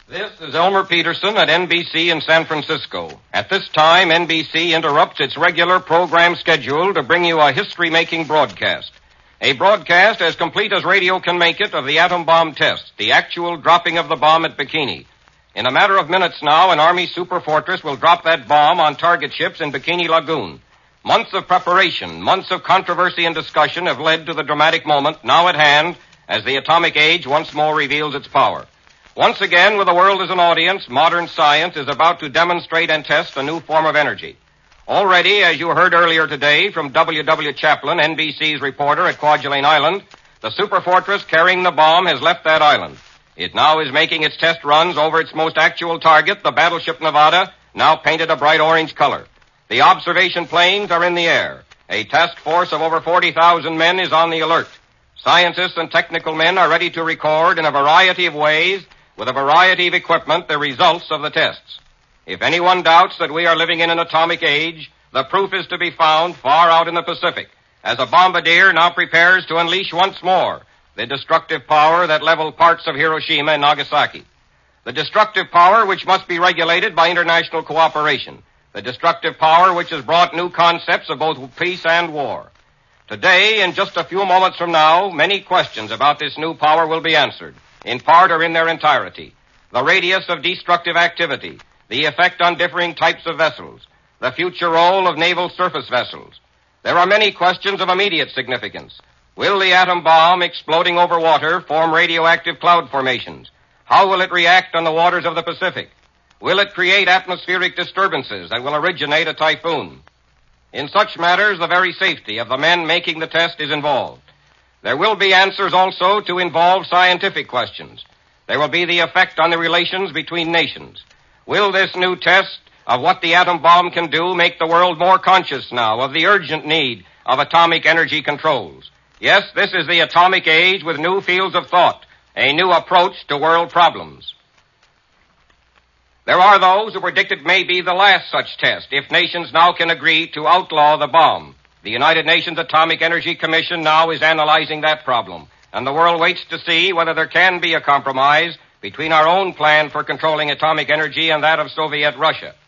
This is Elmer Peterson at NBC in San Francisco. At this time, NBC interrupts its regular program schedule to bring you a history-making broadcast. A broadcast as complete as radio can make it of the atom bomb test, the actual dropping of the bomb at Bikini. In a matter of minutes now, an Army superfortress will drop that bomb on target ships in Bikini Lagoon. Months of preparation, months of controversy and discussion have led to the dramatic moment now at hand as the atomic age once more reveals its power. Once again, with the world as an audience, modern science is about to demonstrate and test a new form of energy. Already, as you heard earlier today from W. Chaplin, NBC's reporter at Kwajalein Island, the superfortress carrying the bomb has left that island. It now is making its test runs over its most actual target, the battleship Nevada, now painted a bright orange color. The observation planes are in the air. A task force of over 40,000 men is on the alert. Scientists and technical men are ready to record in a variety of ways, with a variety of equipment, the results of the tests. If anyone doubts that we are living in an atomic age, the proof is to be found far out in the Pacific, as a bombardier now prepares to unleash once more the destructive power that leveled parts of Hiroshima and Nagasaki. The destructive power which must be regulated by international cooperation. The destructive power which has brought new concepts of both peace and war. Today, in just a few moments from now, many questions about this new power will be answered, in part or in their entirety. The radius of destructive activity, the effect on differing types of vessels, the future role of naval surface vessels. There are many questions of immediate significance. Will the atom bomb exploding over water form radioactive cloud formations? How will it react on the waters of the Pacific? Will it create atmospheric disturbances that will originate a typhoon? In such matters, the very safety of the men making the test is involved. There will be answers also to involve scientific questions. There will be the effect on the relations between nations. Will this new test of what the atom bomb can do make the world more conscious now of the urgent need of atomic energy controls? Yes, this is the atomic age with new fields of thought, a new approach to world problems. There are those who predict it may be the last such test if nations now can agree to outlaw the bomb. The United Nations Atomic Energy Commission now is analyzing that problem, and the world waits to see whether there can be a compromise between our own plan for controlling atomic energy and that of Soviet Russia.